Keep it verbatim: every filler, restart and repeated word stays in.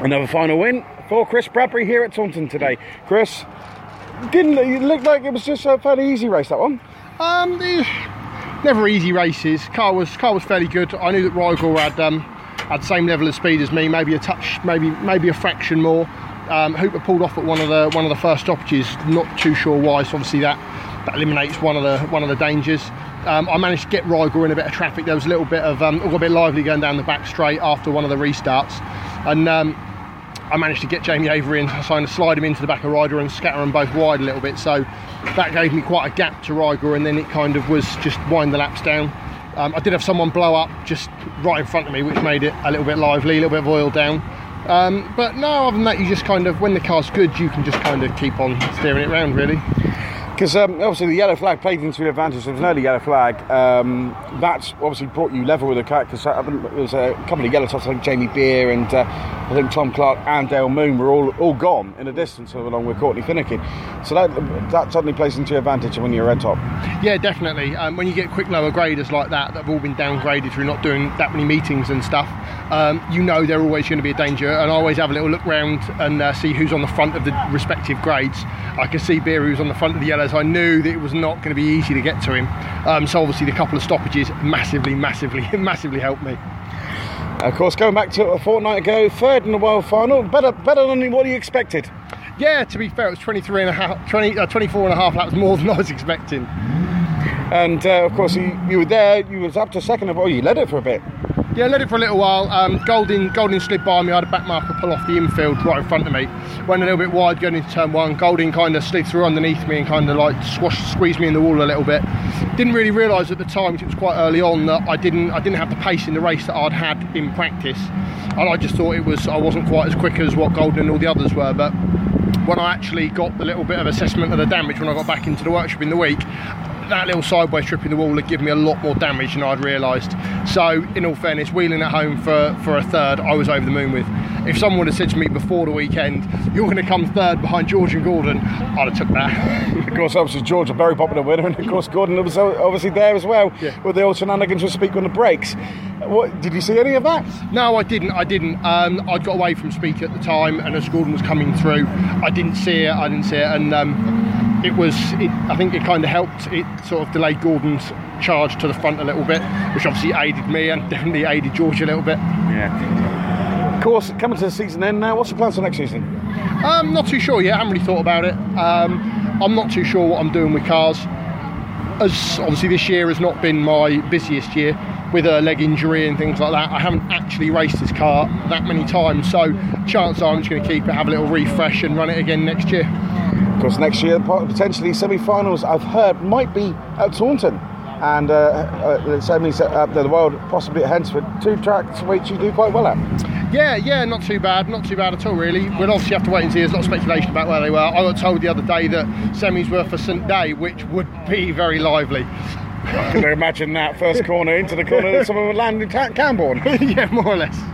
Another final win for Chris Bradbury here at Taunton today. Chris, didn't it look like it was just a fairly easy race, that one? Um, the, never easy races. Car was car was fairly good. I knew that Rigel had um, had the same level of speed as me, maybe a touch, maybe maybe a fraction more. Um, Hooper pulled off at one of the one of the first stoppages. Not too sure why. So obviously that that eliminates one of the one of the dangers. Um, I managed to get Rigel in a bit of traffic. There was a little bit of um, got a bit lively going down the back straight after one of the restarts, and um, I managed to get Jamie Avery in, so I slide him into the back of Ryder and scatter them both wide a little bit. So that gave me quite a gap to Rigel, and then it kind of was just wind the laps down. Um, I did have someone blow up just right in front of me, which made it a little bit lively, a little bit of oil down. Um, but no, other than that, you just kind of, when the car's good, you can just kind of keep on steering it round, really. Because um, obviously the yellow flag played into your advantage. There was an early yellow flag. Um, that's obviously brought you level with the car, because there was a couple of yellow tops. I think Jamie Beer and uh, I think Tom Clark and Dale Moon were all all gone in the distance along with Courtney Finnegan. So that that suddenly plays into your advantage when you're red top. Yeah, definitely. Um, when you get quick lower graders like that that have all been downgraded through not doing that many meetings and stuff, um, you know they're always going to be a danger. And I always have a little look round and uh, see who's on the front of the respective grades. I could see Beer, who's on the front of the yellows. I knew that it was not going to be easy to get to him. Um, so obviously the couple of stoppages massively, massively, massively helped me. Of course, going back to a fortnight ago, third in the world final, better, better than what you expected. Yeah, to be fair, it was twenty-three and a half, twenty, uh, twenty-four and a half laps more than I was expecting. And uh, of course, you, you were there. You was up to second of all. You led it for a bit. Yeah, led it for a little while. Um, Golding, Golding slid by me. I had a back marker pull off the infield right in front of me. Went a little bit wide going into turn one. Golding kind of slid through underneath me and kind of like squashed, squeezed me in the wall a little bit. Didn't really realise at the time, because it was quite early on, that I didn't, I didn't have the pace in the race that I'd had in practice. And I just thought it was, I wasn't quite as quick as what Golding and all the others were. But when I actually got the little bit of assessment of the damage when I got back into the workshop in the week, that little sideways trip in the wall had given me a lot more damage than I'd realised. So in all fairness, wheeling at home for, for a third, I was over the moon with. If someone would have said to me before the weekend, you're going to come third behind George and Gordon, I'd have took that. Of course, obviously George, a very popular winner, and of course Gordon was obviously there as well, yeah. With the old shenanigans with Speak on the brakes. What, did you see any of that? No, I didn't. I didn't. Um, I'd got away from Speak at the time, and as Gordon was coming through, I didn't see it. I didn't see it, and um, it was. It, I think it kind of helped. It sort of delayed Gordon's charge to the front a little bit, which obviously aided me and definitely aided George a little bit. Yeah. Of course, coming to the season end now. What's the plans for next season? Um, not too sure yet. I haven't really thought about it. Um, I'm not too sure what I'm doing with cars. As obviously this year has not been my busiest year, with a leg injury and things like that. I haven't actually raced this car that many times, so chances are I'm just going to keep it, have a little refresh and run it again next year. Of course, next year potentially semi-finals, I've heard, might be at Taunton, and uh, uh, semis at the World, possibly at Hensford. Two tracks which you do quite well at. Yeah, yeah, not too bad, not too bad at all really. We'll obviously have to wait and see. There's a lot of speculation about where they were. I got told the other day that semis were for St Day, which would be very lively. I can imagine that first corner into the corner that someone would land in Camborne. Yeah, more or less.